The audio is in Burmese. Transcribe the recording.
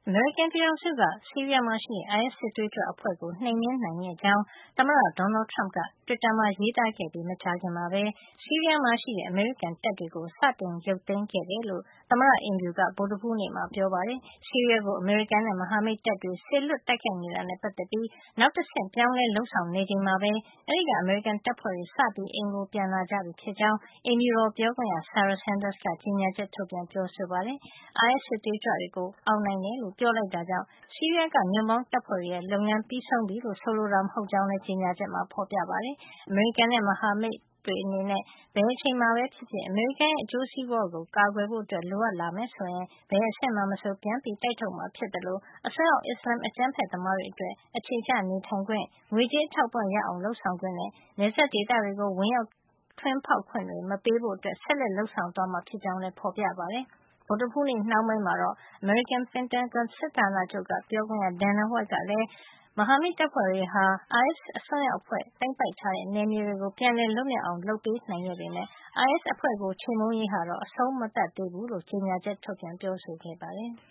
အမေရိကန်ပြည်ထောင်စုက ဆီးရီးယားမှာရှိတဲ့ အိုင်အက်စ် စစ်သွေးကြွအဖွဲ့ကို နှိမ်နင်းနိုင်ခဲ့ကြောင်း သမ္မတ Donald Trump က တွစ်တာမှာ ရေးသားခဲ့ပြီး မကြာခင်မှာပဲ ဆီးရီးယားမှာရှိတဲ့ အမေရိကန်တပ်တွေကို စတင်ရုပ်သိမ်းခဲ့တယ်လို့ သမ္မတအိမ်ဖြူက ဗုဒ္ဓဟူးနေ့မှာ ပြောပါတယ်။ ဆီးရီးယားကို အမေရိကန်နဲ့ မဟာမိတ်တပ်တွေ စေလွှတ်တိုက်ခိုက်နေတာနဲ့ ပတ်သက်ပြီး နောက်တဆင့် ပြောင်းလဲလုပ်ဆောင်နေချိန်မှာပဲ အဲဒီက အမေရိကန်တပ်ဖွဲ့တွေ စပြီး အိမ်ကို ပြန်လာကြပြီဖြစ်ကြောင်း အိမ်ဖြူတော်ပြောခွင့်ရ Sarah Sanders က ကြေညာချက် ထုတ်ပြန်ပြောဆိုပါတယ်။ အိုင်အက်စ် စစ်သွေးကြွတွေကို အောင်နိုင်တယ်လို့ ပြောလိုက်တာကြောင့် ဆီးရီးယားက ညွန့်ပေါင်းတပ်ဖွဲ့တွေရဲ့ လုပ်ငန်းပြီးဆုံးပြီလို့ ဆိုလိုတာ မဟုတ်ကြောင်းလည်း ကြေညာချက်မှာ ဖေါ်ပြထားပါတယ်။ အမေရိကန်နဲ့ မဟာမိတ်တွေအနေနဲ့ ဘယ်အချိန်မှာပဲဖြစ်ဖြစ် အမေရိကန်ရဲ့ အကျိုးစီးပွါးကို ကာကွယ်ဖို့ လိုအပ်လာမယ်ဆိုရင် ဘယ်အဆင့်မှာမဆို ပြန်တိုက်ထုတ်မှာ ဖြစ်သလို အစွန်းရောက် အစ္စလာမ် အကြမ်းဖက်သမားတွေအတွက် အခြေချနေထိုင်ခွင့်၊ ငွေကြေးအထောက်အပံ့ ရအောင် လုပ်ဆောင်ခွင့်နဲ့ နယ်စပ်ဒေသတွေကို ဝင်ရောက်ထွင်းဖေါက်ခွင့်တွေ မပေးဖို့ ဆက်လက်လုပ်ဆောင်သွားမှာ ဖြစ်ကြောင်းလည်း ဖေါ်ပြထားပါတယ်။ ဗုဒ္ဓဟူးနေ့ နှောင်းပိုင်းမှာတော့ အမေရိကန် ပင်တာဂွန်စစ်ဌာနချုပ်က ပြောခွင့်ရ Dana White ကလည်း မဟာမိတ်တပ်ဖွဲ့တွေဟာ အိုင်အက်စ် အစွန်းရောက်အဖွဲ့ သိမ်းပိုက်ထားတဲ့ နယ်မြေတွေကို ပြန်လည်လွတ်မြောက်အောင် လုပ်ပေးနိုင်ခဲ့ပေမယ့် အိုင်အက်စ် အဖွဲ့ကို ချေမှုန်းရေးဟာတော့ အဆုံးမသတ်သေးဘူးလို့ ကြေညာချက် ထုတ်ပြန်ပြောဆိုခဲ့ပါတယ်။